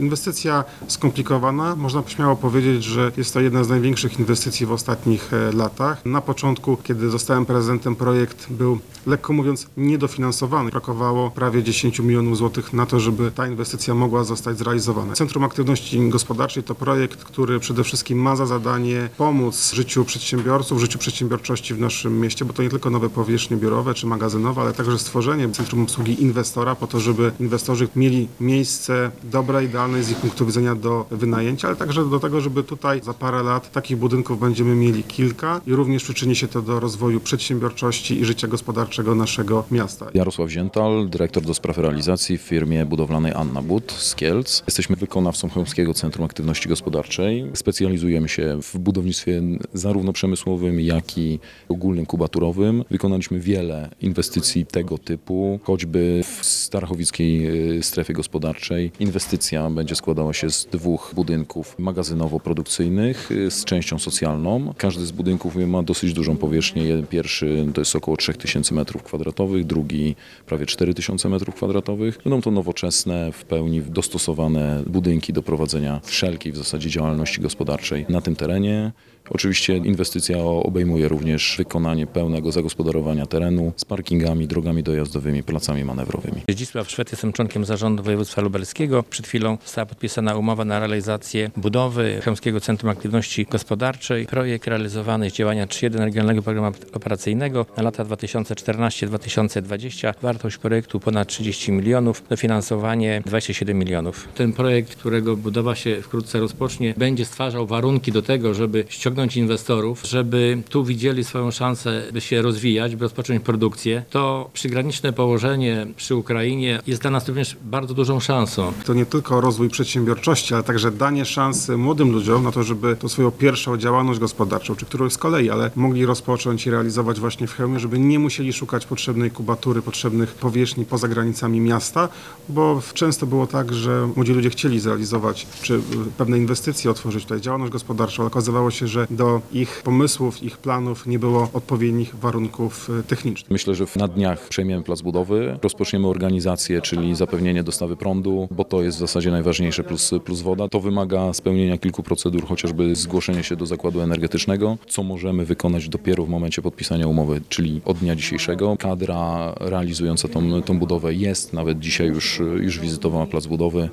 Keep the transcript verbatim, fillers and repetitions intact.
Inwestycja skomplikowana, można śmiało powiedzieć, że jest to jedna z największych inwestycji w ostatnich e, latach. Na początku, kiedy zostałem prezydentem, projekt był, lekko mówiąc, niedofinansowany. Brakowało prawie dziesięć milionów złotych na to, żeby ta inwestycja mogła zostać zrealizowana. Centrum Aktywności Gospodarczej to projekt, który przede wszystkim ma za zadanie pomóc życiu przedsiębiorców, życiu przedsiębiorczości w naszym mieście, bo to nie tylko nowe powierzchnie biurowe czy magazynowe, ale także stworzenie Centrum Obsługi Inwestora po to, żeby inwestorzy mieli miejsce dobre, idealne z ich punktu widzenia do wynajęcia, ale także do tego, żeby tutaj za parę lat takich budynków będziemy mieli kilka i również przyczyni się to do rozwoju przedsiębiorczości i życia gospodarczego naszego miasta. Jarosław Ziętal, dyrektor do spraw realizacji w firmie budowlanej Anna But z Kielc. Jesteśmy wykonawcą Chełmskiego Centrum Aktywności Gospodarczej. Specjalizujemy się w budownictwie zarówno przemysłowym, jak i ogólnym kubaturowym. Wykonaliśmy wiele inwestycji tego typu, choćby w starachowickiej strefie gospodarczej. Inwestycja będzie składała się z dwóch budynków magazynowo-produkcyjnych z częścią socjalną. Każdy z budynków ma dosyć dużą powierzchnię. Pierwszy to jest około trzy tysiące metrów kwadratowych, drugi prawie cztery tysiące metrów kwadratowych. Będą to nowoczesne, w pełni dostosowane budynki do prowadzenia wszelkiej w zasadzie działalności gospodarczej na tym terenie. Oczywiście inwestycja obejmuje również wykonanie pełnego zagospodarowania terenu z parkingami, drogami dojazdowymi, placami manewrowymi. Zdzisław Szwed, jestem członkiem zarządu województwa lubelskiego. Przed chwilą została podpisana umowa na realizację budowy Chełmskiego Centrum Aktywności Gospodarczej. Projekt realizowany jest działania trzy jeden Regionalnego Programu Operacyjnego na lata dwa tysiące czternaście do dwa tysiące dwudziestego. Wartość projektu ponad trzydzieści milionów, dofinansowanie dwadzieścia siedem milionów. Ten projekt, którego budowa się wkrótce rozpocznie, będzie stwarzał warunki do tego, żeby ściągnąć inwestorów, żeby tu widzieli swoją szansę, by się rozwijać, by rozpocząć produkcję. To przygraniczne położenie przy Ukrainie jest dla nas również bardzo dużą szansą. To nie tylko rozwój przedsiębiorczości, ale także danie szansy młodym ludziom na to, żeby tą swoją pierwszą działalność gospodarczą, czy którą z kolei, ale mogli rozpocząć i realizować właśnie w Chełmie, żeby nie musieli szukać potrzebnej kubatury, potrzebnych powierzchni poza granicami miasta, bo często było tak, że młodzi ludzie chcieli zrealizować, czy pewne inwestycje otworzyć tutaj, działalność gospodarczą, ale okazywało się, że do ich pomysłów, ich planów nie było odpowiednich warunków technicznych. Myślę, że na dniach przejmiemy plac budowy, rozpoczniemy organizację, czyli zapewnienie dostawy prądu, bo to jest w zasadzie najważniejsze, plus, plus woda. To wymaga spełnienia kilku procedur, chociażby zgłoszenie się do zakładu energetycznego, co możemy wykonać dopiero w momencie podpisania umowy, czyli od dnia dzisiejszego. Kadra realizująca tą, tą budowę jest, nawet dzisiaj już, już wizytowała plac budowy.